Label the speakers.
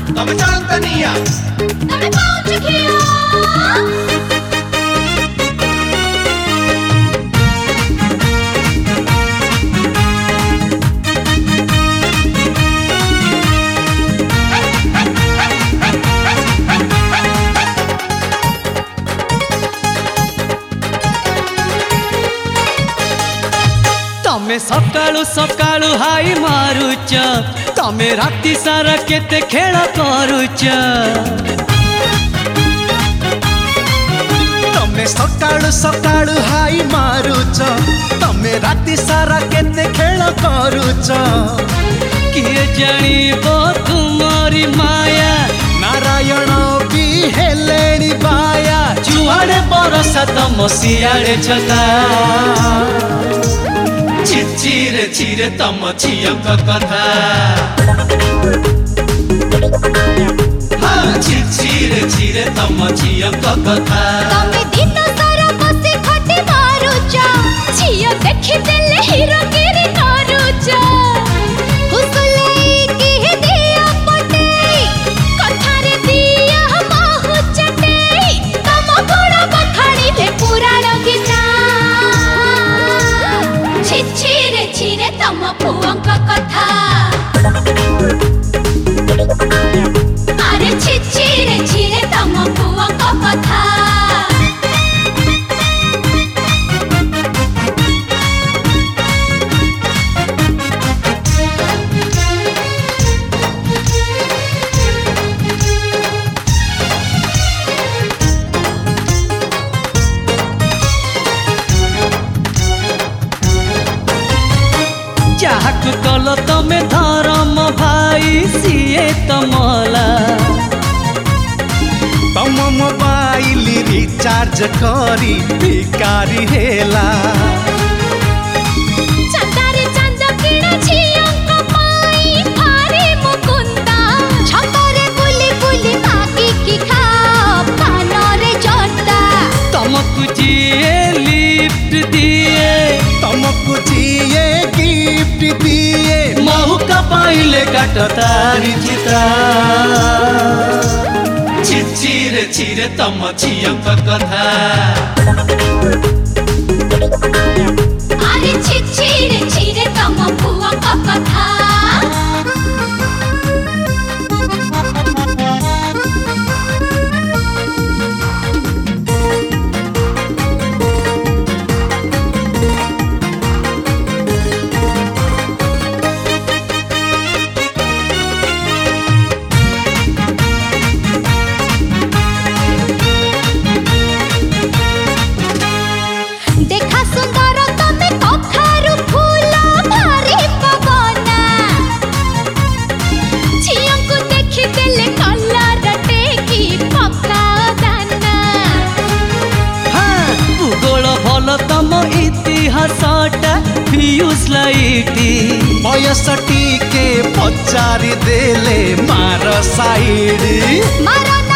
Speaker 1: तमे चलतनिया
Speaker 2: तमे पाँच खिया
Speaker 3: तमे सकाळु सकाळु हाई मारुच तमे राति सारा केते खेल करुच
Speaker 1: तमे सकाळु सकाळु हाई मारुच तमे राति सारा केते खेल करुच
Speaker 3: किए जानिबो तुमरी माया
Speaker 1: नारायण भी हेलेनी बाया
Speaker 3: जुआड़े बरसा तम सियाड़े छता चिरे चिरे तम छियक कथा हाँ चिरे चिरे तम छियक कथा
Speaker 2: तमे दिन सारा बसे खटे मारुच झिया देखि देले हीरोगिरी करुच हुसुलाई की दिया पटे कथारे दिया महु चटे तम गुण बखाणी ले पुराण गीता छिरे छिरे तम पुअंक कथा अरे छिरे छिरे तम पुअंक कथा
Speaker 3: जाहकु कल तमे धर्म भाई सिए तमला
Speaker 1: तम मोबाइल रिचार्ज करी भिकारी हेला
Speaker 2: चंदारे चंद किण झियंक पाई भारी मुकुंदा छतरे बुली बुली मागी की खा कानरे जटा
Speaker 3: तमकु जिए लिफ्ट दिए
Speaker 1: तमको जिए गिफ्ट दिए
Speaker 3: महुका पाइले काट तारी चिता चिरे चिरे तम छियक कथा
Speaker 2: अरे छिरे छिरे तम पुअंक कथा देखा सुंदर तमे कखारु फूल भारी पवना झियंकु देखि देले कलर टेकी पक्का दाना
Speaker 3: हाँ भूगोल भल तम इतिहासटा फ्यूज लाइटी
Speaker 1: बयस टीके पचारि देले मार साइड
Speaker 2: मारना